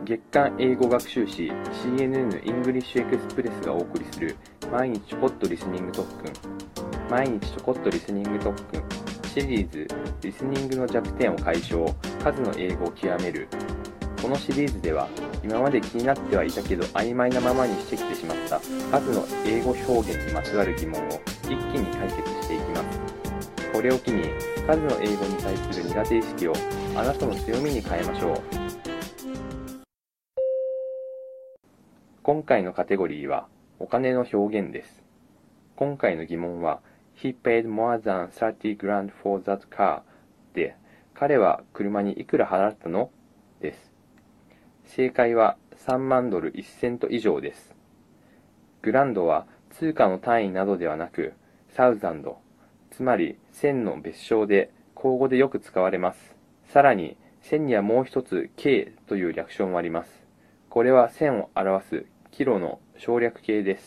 月刊英語学習誌 CNN イングリッシュエクスプレスがお送りする毎日ちょこっとリスニング特訓。毎日ちょこっとリスニング特訓シリーズリスニングの弱点を解消、数の英語を極める。このシリーズでは今まで気になってはいたけど曖昧なままにしてきてしまった数の英語表現にまつわる疑問を一気に解決していきます。これを機に数の英語に対する苦手意識をあなたの強みに変えましょう。今回のカテゴリーはお金の表現です。今回の疑問は He paid more than 30 grand for that car で、彼は車にいくら払ったのです。正解は3万ドル1セント以上です。グランドは通貨の単位などではなくサウザンド、つまり1000の別称で口語でよく使われます。さらに1000にはもう一つ K という略称もあります。これは1000を表すキロの省略形です。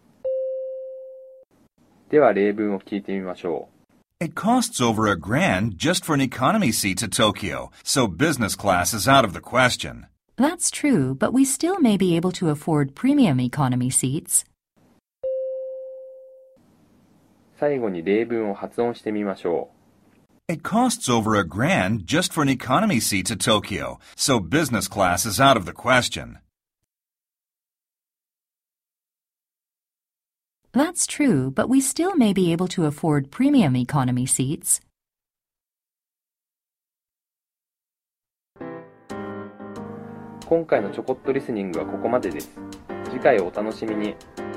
では例文を聞いてみましょう。 It costs over a grand just for an economy seat to Tokyo, so business class is out of the question. That's true, but we still may be able to afford premium economy seats. 最後に例文を発音してみましょう。 It costs over a grand just for an economy seat to Tokyo, so business class is out of the question. That's true, but we still may be able to afford premium economy seats. 今回のちょこっとリスニングはここまでです。次回をお楽しみに。